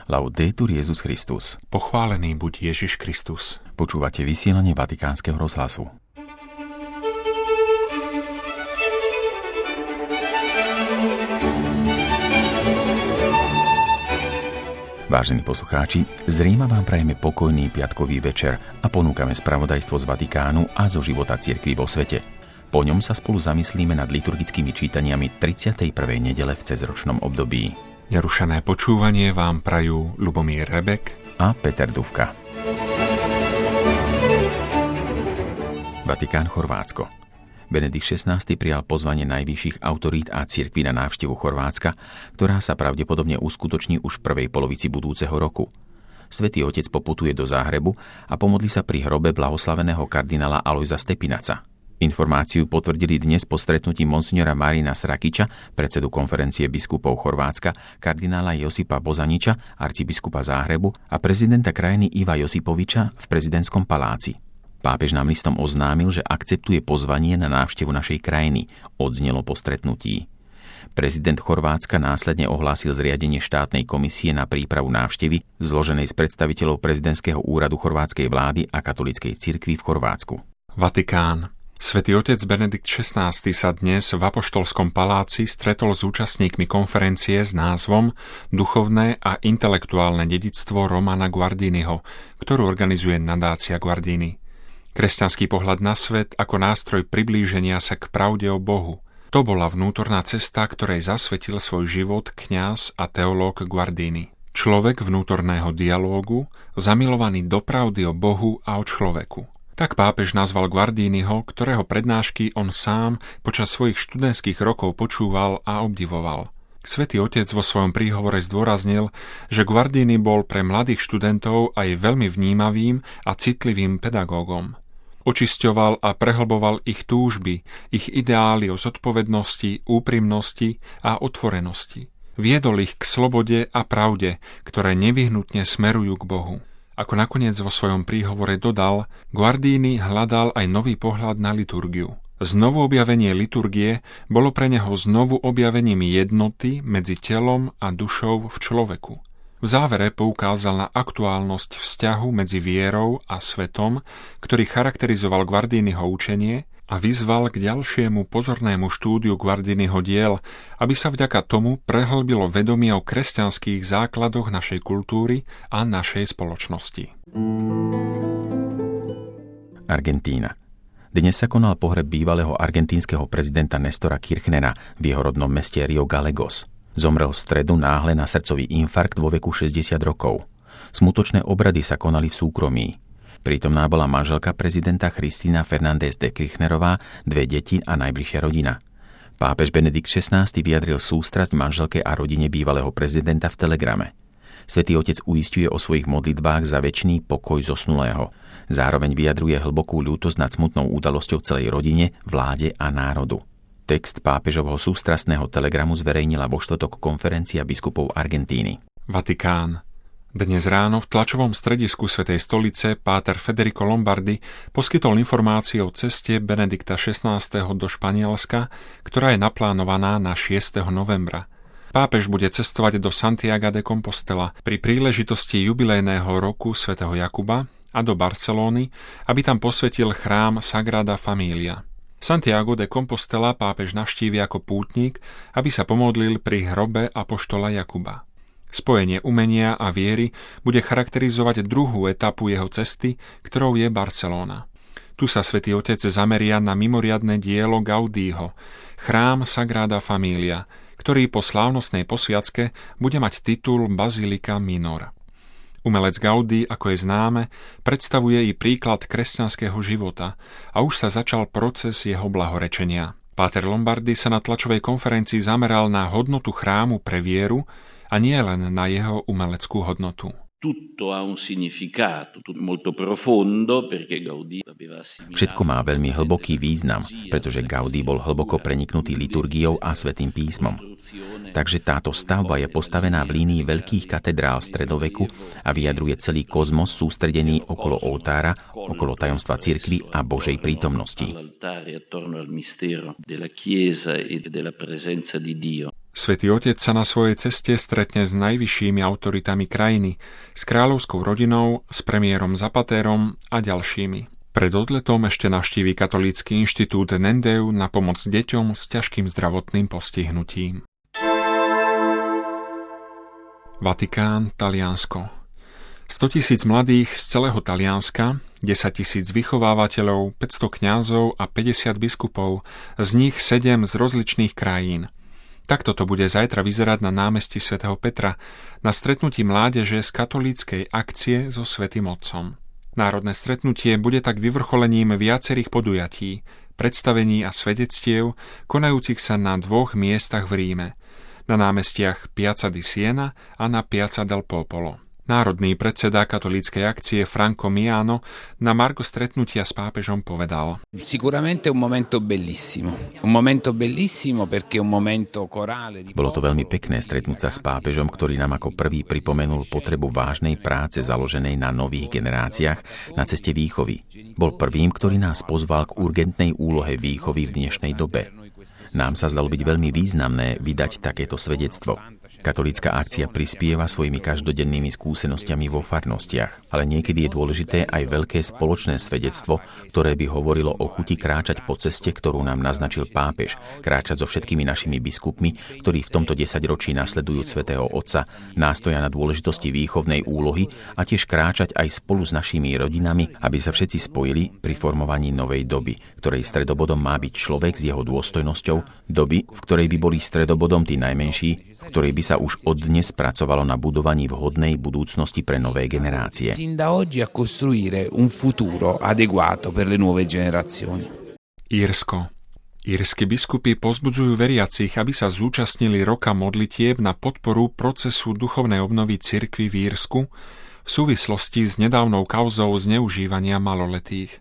Laudetur Jesus Christus. Pochválený buď Ježiš Kristus. Počúvate vysielanie Vatikánskeho rozhlasu. Vážení poslucháči, z Ríma vám prajeme pokojný piatkový večer a ponúkame spravodajstvo z Vatikánu a zo života cirkvi vo svete. Po ňom sa spolu zamyslíme nad liturgickými čítaniami 31. nedele v cezročnom období. Nerušené počúvanie vám prajú Ľubomír Rebek a Peter Dufka. Vatikán, Chorvátsko. Benedikt XVI prijal pozvanie najvyšších autorít a cirkví na návštevu Chorvátska, ktorá sa pravdepodobne uskutoční už v prvej polovici budúceho roku. Svätý Otec poputuje do Záhrebu a pomodlí sa pri hrobe blahoslaveného kardinála Alojza Stepinaca. Informáciu potvrdili dnes po stretnutí monsignora Marina Srakiča, predsedu konferencie biskupov Chorvátska, kardinála Josipa Bozaniča, arcibiskupa Záhrebu a prezidenta krajiny Iva Josipoviča v prezidentskom paláci. Pápež nám listom oznámil, že akceptuje pozvanie na návštevu našej krajiny, odznelo po stretnutí. Prezident Chorvátska následne ohlásil zriadenie štátnej komisie na prípravu návštevy, zloženej z predstaviteľov prezidentského úradu chorvátskej vlády a katolíckej cirkvi v Chorvátsku. Vatikán. Svätý otec Benedikt XVI sa dnes v Apoštolskom paláci stretol s účastníkmi konferencie s názvom Duchovné a intelektuálne dedičstvo Romana Guardiniho, ktorú organizuje nadácia Guardini. Kresťanský pohľad na svet ako nástroj priblíženia sa k pravde o Bohu. To bola vnútorná cesta, ktorej zasvetil svoj život kňaz a teológ Guardini. Človek vnútorného dialógu, zamilovaný do pravdy o Bohu a o človeku. Tak pápež nazval Guardiniho, ktorého prednášky on sám počas svojich študentských rokov počúval a obdivoval. Svätý otec vo svojom príhovore zdôraznil, že Guardini bol pre mladých študentov aj veľmi vnímavým a citlivým pedagógom. Očisťoval a prehlboval ich túžby, ich ideály o zodpovednosti, úprimnosti a otvorenosti. Viedol ich k slobode a pravde, ktoré nevyhnutne smerujú k Bohu. Ako nakoniec vo svojom príhovore dodal, Guardini hľadal aj nový pohľad na liturgiu. Znovu objavenie liturgie bolo pre neho znovu objavením jednoty medzi telom a dušou v človeku. V závere poukázal na aktuálnosť vzťahu medzi vierou a svetom, ktorý charakterizoval Guardiniho učenie a vyzval k ďalšiemu pozornému štúdiu Guardiniho diel, aby sa vďaka tomu prehlbilo vedomie o kresťanských základoch našej kultúry a našej spoločnosti. Argentína. Dnes sa konal pohreb bývalého argentínskeho prezidenta Nestora Kirchnera v jeho rodnom meste Rio Gallegos. Zomrel v stredu náhle na srdcový infarkt vo veku 60 rokov. Smutočné obrady sa konali v súkromí. Prítomná bola manželka prezidenta Cristina Fernández de Kirchnerová, 2 deti a najbližšia rodina. Pápež Benedikt XVI vyjadril sústrasť manželke a rodine bývalého prezidenta v telegrame. Svätý otec uisťuje o svojich modlitbách za večný pokoj zosnulého. Zároveň vyjadruje hlbokú ľútosť nad smutnou udalosťou celej rodine, vláde a národu. Text pápežovho sústrastného telegramu zverejnila vo štvrtok konferencia biskupov Argentíny. Vatikán. Dnes ráno v tlačovom stredisku Svätej stolice páter Federico Lombardi poskytol informácie o ceste Benedikta XVI do Španielska, ktorá je naplánovaná na 6. novembra. Pápež bude cestovať do Santiaga de Compostela pri príležitosti jubilejného roku svätého Jakuba a do Barcelóny, aby tam posvetil chrám Sagrada Familia. Santiago de Compostela pápež navštívi ako pútnik, aby sa pomodlil pri hrobe apoštola Jakuba. Spojenie umenia a viery bude charakterizovať druhú etapu jeho cesty, ktorou je Barcelóna. Tu sa Svätý Otec zameria na mimoriadne dielo Gaudího, chrám Sagrada Familia, ktorý po slávnostnej posviacke bude mať titul Bazilika Minor. Umelec Gaudí, ako je známe, predstavuje i príklad kresťanského života a už sa začal proces jeho blahorečenia. Páter Lombardi sa na tlačovej konferencii zameral na hodnotu chrámu pre vieru a nie len na jeho umeleckú hodnotu. Všetko má veľmi hlboký význam, pretože Gaudí bol hlboko preniknutý liturgiou a svätým písmom. Takže táto stavba je postavená v línii veľkých katedrál stredoveku a vyjadruje celý kozmos sústredený okolo oltára, okolo tajomstva cirkvi a Božej prítomnosti. Svätý Otec sa na svojej ceste stretne s najvyššími autoritami krajiny, s kráľovskou rodinou, s premiérom Zapatérom a ďalšími. Pred odletom ešte navštíví katolícky inštitút Nendeu na pomoc deťom s ťažkým zdravotným postihnutím. Vatikán, Taliansko. 100 000 mladých z celého Talianska, 10 000 vychovávateľov, 500 kňazov a 50 biskupov, z nich 7 z rozličných krajín. Takto to bude zajtra vyzerať na námestí svätého Petra na stretnutí mládeže z katolíckej akcie so Svätým Otcom. Národné stretnutie bude tak vyvrcholením viacerých podujatí, predstavení a svedectiev, konajúcich sa na 2 miestach v Ríme, na námestiach Piazza di Siena a na Piazza del Popolo. Národný predseda katolíckej akcie Franco Miano na margo stretnutia s pápežom povedal: Sicuramente un momento bellissimo perché un momento corale. Bolo to veľmi pekné stretnúť sa s pápežom, ktorý nám ako prvý pripomenul potrebu vážnej práce založenej na nových generáciách na ceste výchovy. Bol prvým, ktorý nás pozval k urgentnej úlohe výchovy v dnešnej dobe. Nám sa zdalo byť veľmi významné vydať takéto svedectvo. Katolícka akcia prispieva svojimi každodennými skúsenostiami vo farnostiach, ale niekedy je dôležité aj veľké spoločné svedectvo, ktoré by hovorilo o chuti kráčať po ceste, ktorú nám naznačil pápež, kráčať so všetkými našimi biskupmi, ktorí v tomto 10-ročí nasledujú svätého Otca, nástoja na dôležitosti výchovnej úlohy a tiež kráčať aj spolu s našimi rodinami, aby sa všetci spojili pri formovaní novej doby, ktorej stredobodom má byť človek s jeho dôstojnosťou, doby, v ktorej by boli stredobodom tí najmenší, v ktorej by sa už od dnes pracovalo na budovaní vhodnej budúcnosti pre nové generácie. Sin da oggi a costruire un futuro adeguato per le nuove generazioni. Írsko. Írski biskupy povzbudzujú veriacich, aby sa zúčastnili roka modlitieb na podporu procesu duchovnej obnovy cirkvi v Írsku v súvislosti s nedávnou kauzou zneužívania maloletých.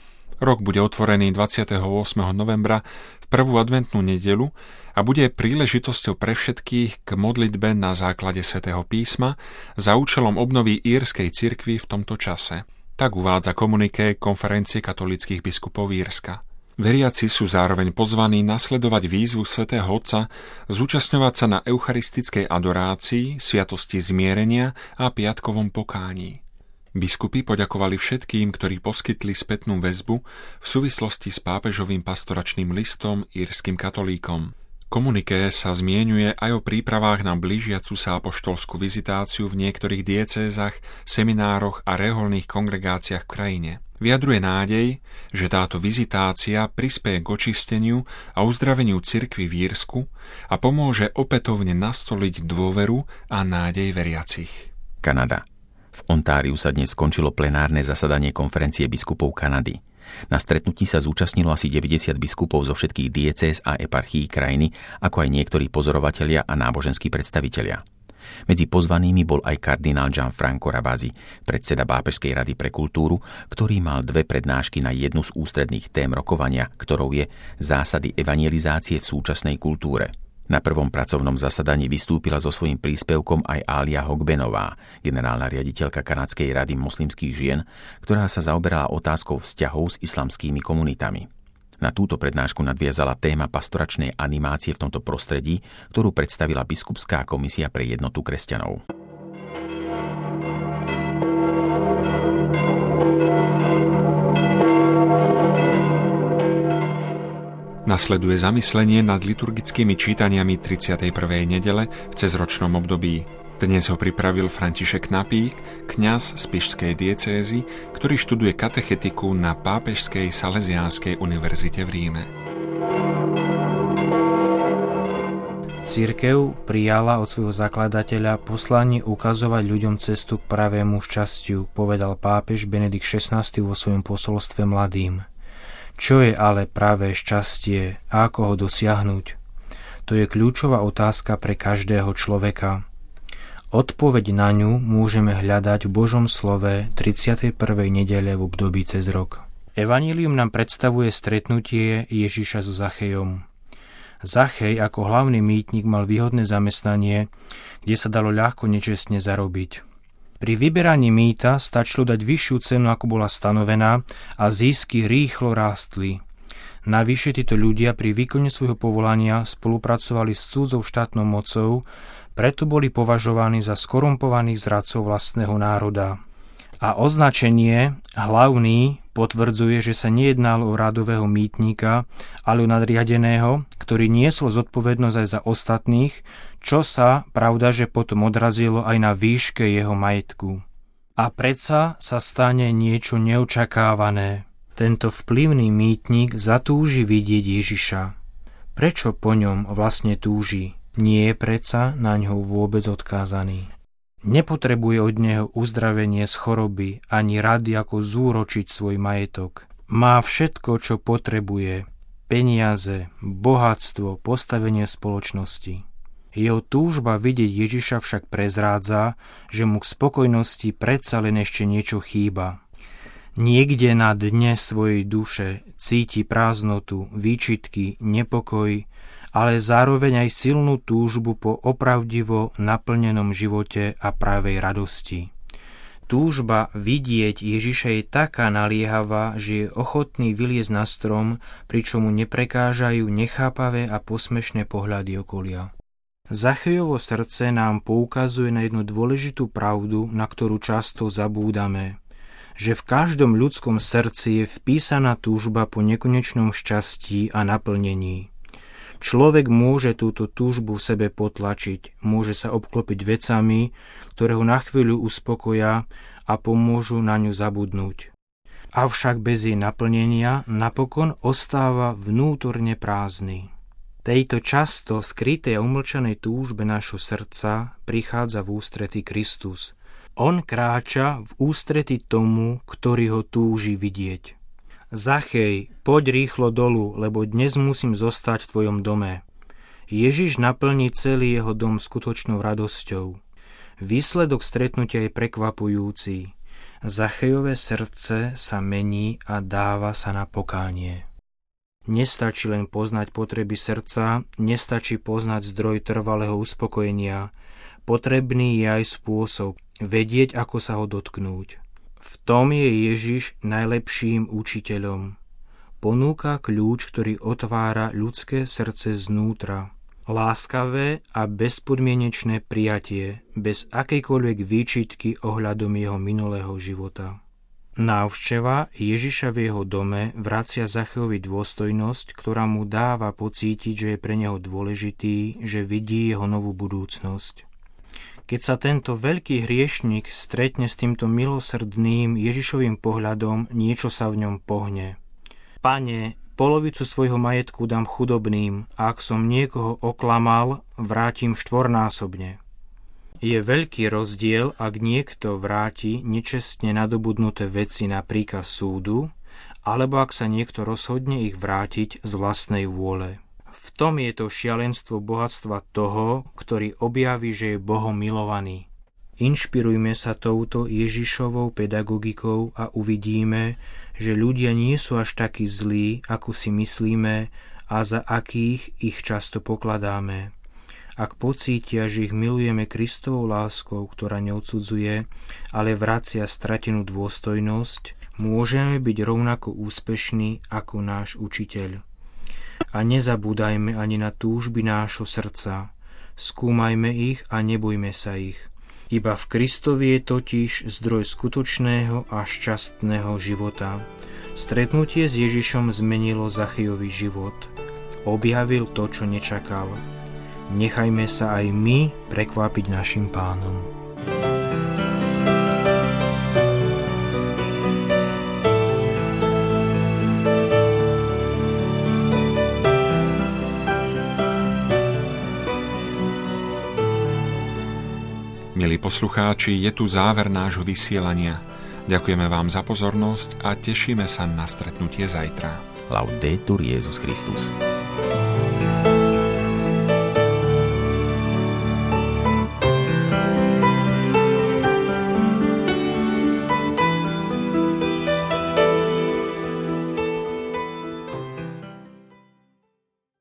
Rok bude otvorený 28. novembra v prvú adventnú nedeľu a bude príležitosťou pre všetkých k modlitbe na základe svätého písma za účelom obnovy írskej cirkvi v tomto čase. Tak uvádza komuniké konferencie katolíckych biskupov Írska. Veriaci sú zároveň pozvaní nasledovať výzvu svätého Otca, zúčastňovať sa na eucharistickej adorácii, sviatosti zmierenia a piatkovom pokání. Biskupy poďakovali všetkým, ktorí poskytli spätnú väzbu v súvislosti s pápežovým pastoračným listom írskym katolíkom. Komuniké sa zmieňuje aj o prípravách na blížiacu sa apoštolskú vizitáciu v niektorých diecézach, seminároch a reholných kongregáciách v krajine. Vyjadruje nádej, že táto vizitácia prispeje k očisteniu a uzdraveniu cirkvi v Írsku a pomôže opätovne nastoliť dôveru a nádej veriacich. Kanada. V Ontáriu sa dnes skončilo plenárne zasadanie konferencie biskupov Kanady. Na stretnutí sa zúčastnilo asi 90 biskupov zo všetkých diecéz a eparchií krajiny, ako aj niektorí pozorovatelia a náboženskí predstavitelia. Medzi pozvanými bol aj kardinál Gianfranco Ravasi, predseda Pápežskej rady pre kultúru, ktorý mal 2 prednášky na jednu z ústredných tém rokovania, ktorou je zásady evangelizácie v súčasnej kultúre. Na prvom pracovnom zasadaní vystúpila so svojím príspevkom aj Alia Hogbenová, generálna riaditeľka Kanadskej rady moslimských žien, ktorá sa zaoberala otázkou vzťahov s islamskými komunitami. Na túto prednášku nadviazala téma pastoračnej animácie v tomto prostredí, ktorú predstavila Biskupská komisia pre jednotu kresťanov. Nasleduje zamyslenie nad liturgickými čítaniami 31. nedele v cezročnom období. Dnes ho pripravil František Napík, kňaz z Spišskej diecézy, ktorý študuje katechetiku na Pápežskej Salesiánskej univerzite v Ríme. Cirkev prijala od svojho zakladateľa poslanie ukazovať ľuďom cestu k pravému šťastiu, povedal pápež Benedikt XVI vo svojom posolstve mladým. Čo je ale pravé šťastie a ako ho dosiahnuť? To je kľúčová otázka pre každého človeka. Odpoveď na ňu môžeme hľadať v Božom slove 31. nedele v období cez rok. Evanjelium nám predstavuje stretnutie Ježiša so Zachejom. Zachej ako hlavný mýtnik mal výhodné zamestnanie, kde sa dalo ľahko nečestne zarobiť. Pri vyberaní mýta stačilo dať vyššiu cenu, ako bola stanovená, a zisky rýchlo rástli. Navyše títo ľudia pri výkone svojho povolania spolupracovali s cudzou štátnou mocou, preto boli považovaní za skorumpovaných zradcov vlastného národa. A označenie hlavný potvrdzuje, že sa nejednalo o radového mýtnika, ale o nadriadeného, ktorý niesol zodpovednosť aj za ostatných, čo sa, pravda, že potom odrazilo aj na výške jeho majetku. A predsa sa stane niečo neočakávané. Tento vplyvný mýtnik zatúži vidieť Ježiša. Prečo po ňom vlastne túži? Nie je predsa na ňo vôbec odkázaný. Nepotrebuje od neho uzdravenie z choroby ani rady, ako zúročiť svoj majetok. Má všetko, čo potrebuje. Peniaze, bohatstvo, postavenie v spoločnosti. Jeho túžba vidieť Ježiša však prezrádza, že mu k spokojnosti predsa len ešte niečo chýba. Niekde na dne svojej duše cíti prázdnotu, výčitky, nepokoj, ale zároveň aj silnú túžbu po opravdivo naplnenom živote a pravej radosti. Túžba vidieť Ježiša je taká naliehavá, že je ochotný vyliezť na strom, pričom mu neprekážajú nechápavé a posmešné pohľady okolia. Zachejovo srdce nám poukazuje na jednu dôležitú pravdu, na ktorú často zabúdame, že v každom ľudskom srdci je vpísaná túžba po nekonečnom šťastí a naplnení. Človek môže túto túžbu v sebe potlačiť, môže sa obklopiť vecami, ktoré ho na chvíľu uspokoja a pomôžu na ňu zabudnúť. Avšak bez jej naplnenia napokon ostáva vnútorne prázdny. Tejto často skrytej a umlčanej túžbe nášho srdca prichádza v ústrety Kristus. On kráča v ústrety tomu, ktorý ho túži vidieť. Zachej, poď rýchlo dolu, lebo dnes musím zostať v tvojom dome. Ježiš naplní celý jeho dom skutočnou radosťou. Výsledok stretnutia je prekvapujúci. Zachejové srdce sa mení a dáva sa na pokánie. Nestačí len poznať potreby srdca, nestačí poznať zdroj trvalého uspokojenia. Potrebný je aj spôsob, vedieť, ako sa ho dotknúť. V tom je Ježiš najlepším učiteľom. Ponúka kľúč, ktorý otvára ľudské srdce znútra. Láskavé a bezpodmienečné prijatie, bez akejkoľvek výčitky ohľadom jeho minulého života. Návšteva Ježiša v jeho dome vracia Zachejovi dôstojnosť, ktorá mu dáva pocítiť, že je pre neho dôležitý, že vidí jeho novú budúcnosť. Keď sa tento veľký hriešnik stretne s týmto milosrdným Ježišovým pohľadom, niečo sa v ňom pohne. Pane, polovicu svojho majetku dám chudobným a ak som niekoho oklamal, vrátim štvornásobne. Je veľký rozdiel, ak niekto vráti nečestne nadobudnuté veci na príkaz súdu, alebo ak sa niekto rozhodne ich vrátiť z vlastnej vôle. V tom je to šialenstvo bohatstva toho, ktorý objaví, že je Bohom milovaný. Inšpirujme sa touto Ježišovou pedagogikou a uvidíme, že ľudia nie sú až takí zlí, ako si myslíme a za akých ich často pokladáme. Ak pocítia, že ich milujeme Kristovou láskou, ktorá neodsudzuje, ale vracia stratenú dôstojnosť, môžeme byť rovnako úspešní ako náš učiteľ. A nezabúdajme ani na túžby nášho srdca. Skúmajme ich a nebojme sa ich. Iba v Kristovi je totiž zdroj skutočného a šťastného života. Stretnutie s Ježišom zmenilo Zachejový život. Objavil to, čo nečakal. Nechajme sa aj my prekvapiť našim Pánom. Milí poslucháči, je tu záver nášho vysielania. Ďakujeme vám za pozornosť a tešíme sa na stretnutie zajtra. Laudetur Jesus Christus.